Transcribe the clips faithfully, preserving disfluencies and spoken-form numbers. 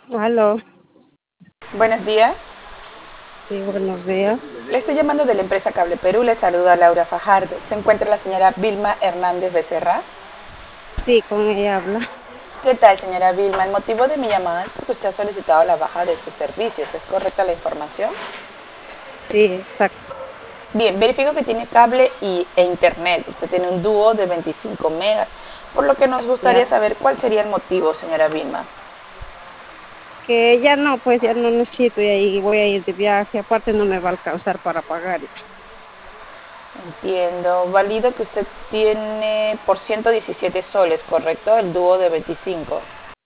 Aló, Buenos días. sí, buenos días. Le estoy llamando de la empresa Cable Perú. Le saluda Laura Fajardo. ¿Se encuentra la señora Vilma Hernández Becerra? Sí, con ella habla. ¿Qué tal, señora Vilma? El motivo de mi llamada es porque usted ha solicitado la baja de sus servicios. ¿Es correcta la información? Sí, exacto. Bien, verifico que tiene cable y, e internet. Usted tiene un dúo de veinticinco megas, por lo que nos gustaría Ya. saber cuál sería el motivo, señora Vilma. Que ya no, pues ya no necesito y ahí voy a ir de viaje. Aparte no me va a alcanzar para pagar. Entiendo. Valido que usted tiene por ciento diecisiete soles, ¿correcto? El dúo de veinticinco.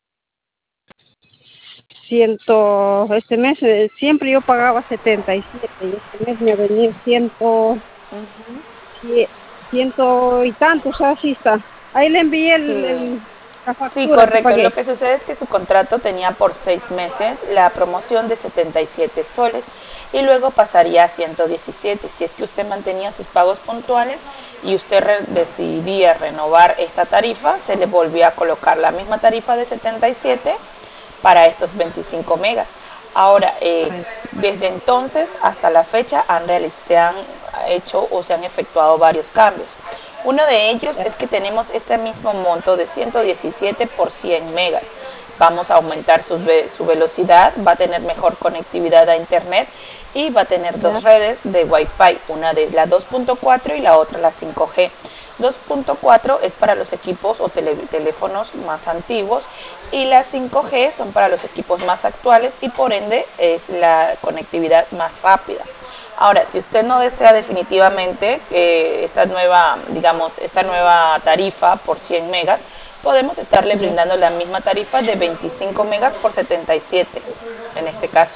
Ciento, este mes eh, siempre yo pagaba setenta y siete y este mes me ha venido ciento, cie- ciento y tantos, así está. Ahí le envié el, Sí. el- la Sí, factura que correcto. Lo pagué. que sucede es que su contrato tenía por seis meses la promoción de setenta y siete soles y luego pasaría a ciento diecisiete. Si es que usted mantenía sus pagos puntuales y usted re decidía renovar esta tarifa, se le volvía a colocar la misma tarifa de setenta y siete para estos veinticinco megas. Ahora, eh, Ay, desde entonces hasta la fecha han se han hecho o se han efectuado varios cambios. Uno de ellos ya, es que tenemos este mismo monto de ciento diecisiete por cien megas. Vamos a aumentar su, su velocidad, va a tener mejor conectividad a internet y va a tener ya, dos redes de Wi-Fi, una de la dos punto cuatro y la otra la cinco G. dos punto cuatro es para los equipos o tele, teléfonos más antiguos y la cinco G son para los equipos más actuales y por ende es la conectividad más rápida. Ahora, si usted no desea definitivamente eh, esta nueva, digamos, esta nueva tarifa por cien megas, podemos estarle ya. brindando la misma tarifa de veinticinco megas por setenta y siete en este caso.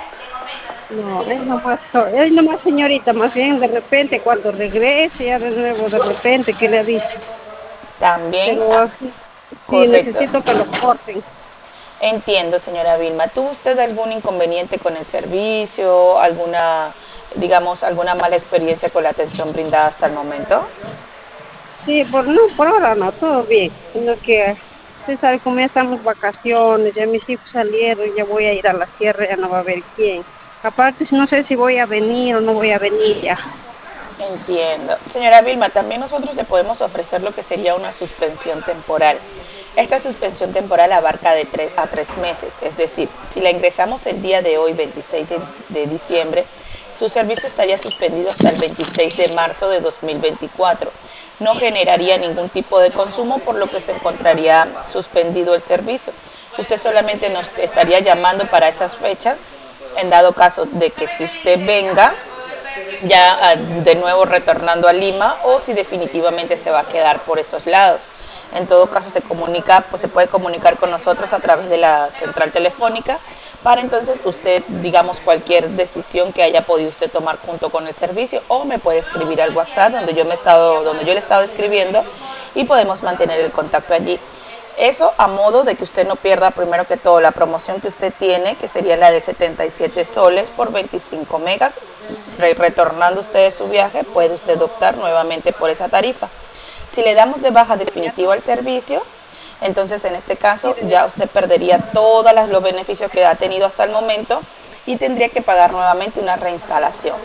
No, es nomás, so- es nomás señorita, más bien de repente cuando regrese ya de nuevo, de repente que le avise. También, Pero ah, así, sí, correcto. necesito que lo corten. Entiendo, señora Vilma. ¿Tuvo usted algún inconveniente con el servicio, alguna, digamos, alguna mala experiencia con la atención brindada hasta el momento? Sí, por no, por ahora no, todo bien. Sino que usted sabe, como ya estamos vacaciones, ya mis hijos salieron, ya voy a ir a la sierra, ya no va a haber quién. Aparte, no sé si voy a venir o no voy a venir ya. Entiendo. Señora Vilma, también nosotros le podemos ofrecer lo que sería una suspensión temporal. Esta suspensión temporal abarca de tres a tres meses, es decir, si la ingresamos el día de hoy, veintiséis de, de diciembre, su servicio estaría suspendido hasta el veintiséis de marzo de dos mil veinticuatro. No generaría ningún tipo de consumo, por lo que se encontraría suspendido el servicio. Usted solamente nos estaría llamando para esas fechas, en dado caso de que si usted venga, ya ah, de nuevo retornando a Lima o si definitivamente se va a quedar por esos lados. En todo caso se comunica, pues se puede comunicar con nosotros a través de la central telefónica para entonces usted, digamos, cualquier decisión que haya podido usted tomar junto con el servicio o me puede escribir al WhatsApp donde yo me he estado, donde yo le he estado escribiendo y podemos mantener el contacto allí. Eso a modo de que usted no pierda primero que todo la promoción que usted tiene, que sería la de setenta y siete soles por veinticinco megas. Re retornando usted de su viaje, puede usted optar nuevamente por esa tarifa. Si le damos de baja Ya definitiva no, el servicio, entonces en este sí, caso de- ya usted perdería todos los beneficios que ha tenido hasta el momento y tendría que pagar nuevamente una reinstalación.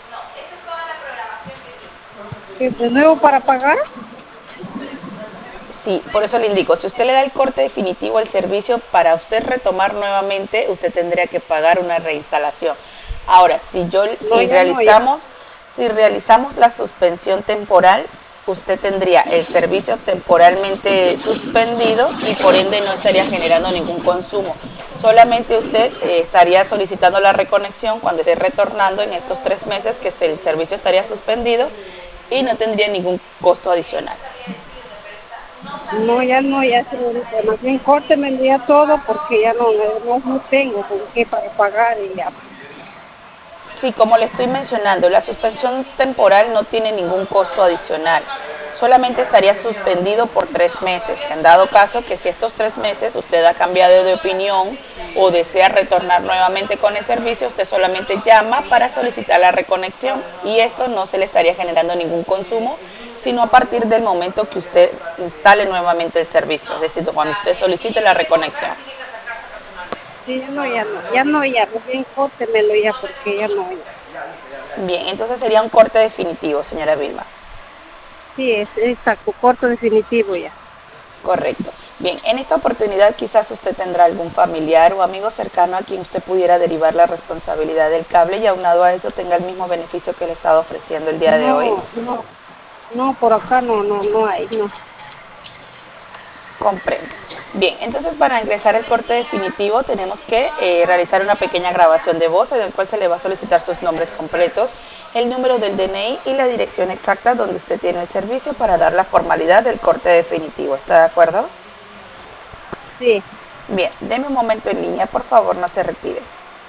que de nuevo para pagar. Sí, por eso le indico, si usted le da el corte definitivo al servicio, para usted retomar nuevamente, usted tendría que pagar una reinstalación. Ahora, si yo, No, si ya no, ya. realizamos, si realizamos la suspensión temporal, usted tendría el servicio temporalmente suspendido y por ende no estaría generando ningún consumo. Solamente usted eh, estaría solicitando la reconexión cuando esté retornando en estos tres meses que el servicio estaría suspendido y no tendría ningún costo adicional. No, ya no, ya señorita. Más bien córteme ya todo porque ya no, además no tengo con qué para pagar y ya. Sí, como le estoy mencionando, la suspensión temporal no tiene ningún costo adicional. Solamente estaría suspendido por tres meses. En dado caso que si estos tres meses usted ha cambiado de opinión o desea retornar nuevamente con el servicio, usted solamente llama para solicitar la reconexión y esto no se le estaría generando ningún consumo, sino a partir del momento que usted instale nuevamente el servicio, es decir, cuando usted solicite la reconexión. Sí, ya no, ya no, ya no, ya, más bien córtemelo ya, porque ya no, ya. Bien, entonces sería un corte definitivo, señora Vilma. Sí, es exacto, corto definitivo ya. Correcto. Bien, en esta oportunidad quizás usted tendrá algún familiar o amigo cercano a quien usted pudiera derivar la responsabilidad del cable y aunado a eso tenga el mismo beneficio que le he estado ofreciendo el día de hoy. No, no, no, por acá no, no, no hay, no. Comprendo. Bien, entonces para ingresar el corte definitivo tenemos que eh, realizar una pequeña grabación de voz en el cual se le va a solicitar sus nombres completos, el número del D N I y la dirección exacta donde usted tiene el servicio para dar la formalidad del corte definitivo. ¿Está de acuerdo? Sí, Bien, deme un momento en línea, por favor, no se retire.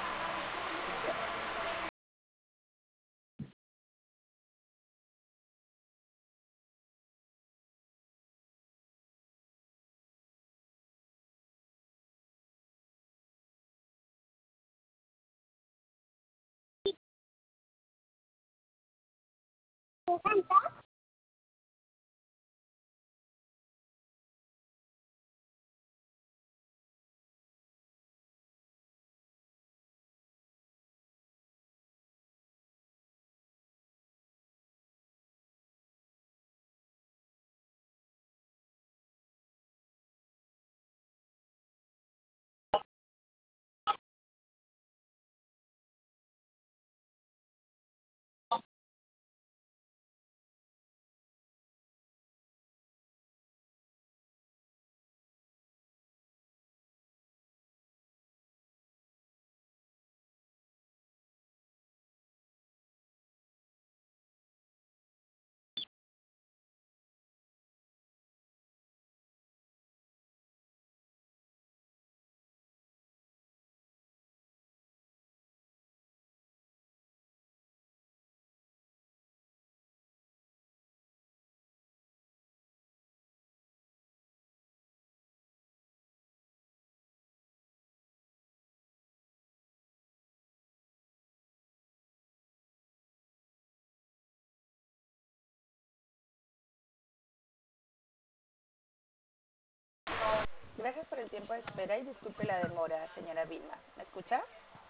Gracias por el tiempo de espera y disculpe la demora, señora Vilma. ¿Me escucha?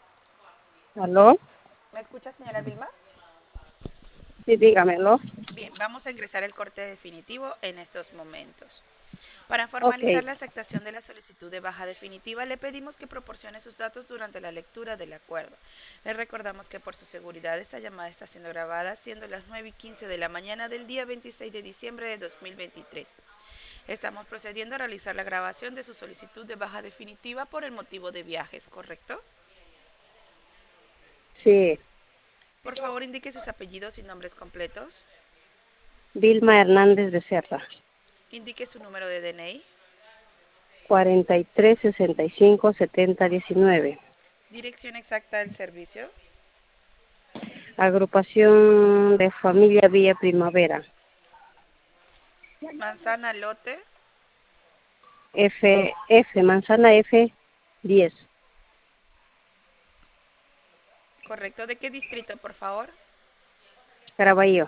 ¿aló? ¿Me escucha, señora Vilma? Sí, dígamelo. Bien, vamos a ingresar el corte definitivo en estos momentos. Para Ok, formalizar la aceptación de la solicitud de baja definitiva, le pedimos que proporcione sus datos durante la lectura del acuerdo. Le recordamos que por su seguridad esta llamada está siendo grabada, siendo las nueve y quince de la mañana del día veintiséis de diciembre de dos mil veintitrés. Estamos procediendo a realizar la grabación de su solicitud de baja definitiva por el motivo de viajes, ¿correcto? sí, Por favor, indique sus apellidos y nombres completos. Vilma Hernández Becerra, Indique su número de D N I. cuarenta y tres sesenta y cinco setenta diecinueve. Dirección exacta del servicio. Agrupación de Familia Villa Primavera, Manzana Lote. F, F, Manzana F diez, Correcto. ¿De qué distrito, por favor? Caraballo.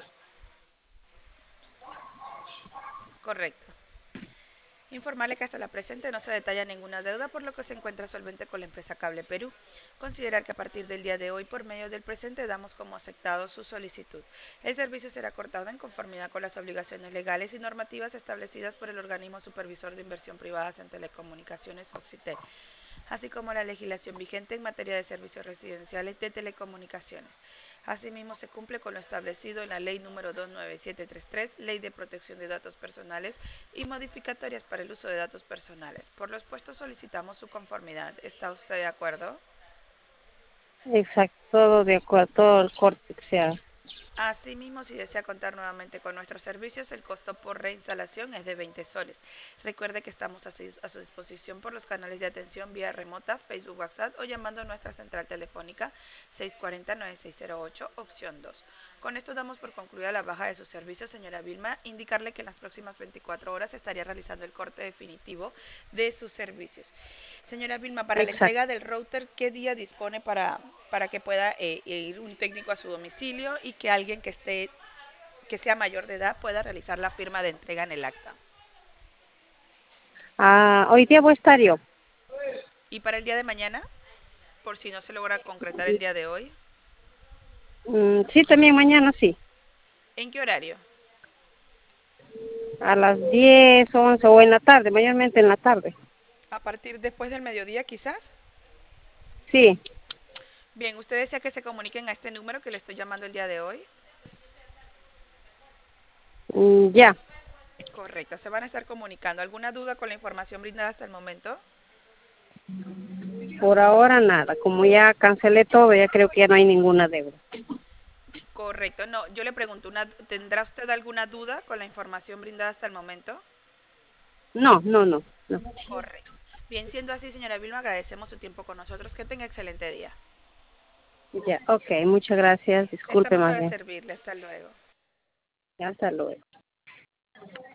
Correcto. Informarle que hasta la presente no se detalla ninguna deuda, por lo que se encuentra solvente con la empresa Cable Perú. Considerar que a partir del día de hoy, por medio del presente, damos como aceptado su solicitud. El servicio será cortado en conformidad con las obligaciones legales y normativas establecidas por el organismo supervisor de inversión privadas en telecomunicaciones Oxitel, así como la legislación vigente en materia de servicios residenciales de telecomunicaciones. Asimismo, se cumple con lo establecido en la Ley número dos nueve siete tres tres, Ley de Protección de Datos Personales y modificatorias para el uso de datos personales. Por lo expuesto, solicitamos su conformidad. ¿Está usted de acuerdo? Exacto, todo de acuerdo, todo el corte que sea. Asimismo, si desea contar nuevamente con nuestros servicios, el costo por reinstalación es de veinte soles. Recuerde que estamos a su, a su disposición por los canales de atención vía remota, Facebook, WhatsApp o llamando a nuestra central telefónica seis cuatro cero, nueve seis cero ocho, opción dos. Con esto damos por concluida la baja de sus servicios, señora Vilma. Indicarle que en las próximas veinticuatro horas estaría realizando el corte definitivo de sus servicios. Señora Vilma, para la Exacto. entrega del router, ¿qué día dispone para, para que pueda eh, ir un técnico a su domicilio y que alguien que esté que sea mayor de edad pueda realizar la firma de entrega en el acta? Ah, hoy día voy a estar yo. ¿Y para el día de mañana? Por si no se logra concretar el día de hoy. Mm, sí, también mañana sí. ¿En qué horario? A las diez, once o en la tarde, mayormente en la tarde. ¿A partir después del mediodía quizás? Sí, Bien, usted desea que se comuniquen a este número que le estoy llamando el día de hoy. mm, ya. Correcto, se van a estar comunicando. ¿Alguna duda con la información brindada hasta el momento? Por ahora nada. Como ya cancelé todo, ya creo que ya no hay ninguna deuda. Correcto, no, yo le pregunto, una, ¿tendrá usted alguna duda con la información brindada hasta el momento? No, no, no, no. Correcto. Bien, siendo así, señora Vilma, agradecemos su tiempo con nosotros. Que tenga excelente día. Ya, ok, muchas gracias. Disculpe Estamos más para bien. servirle. Hasta luego. Hasta luego.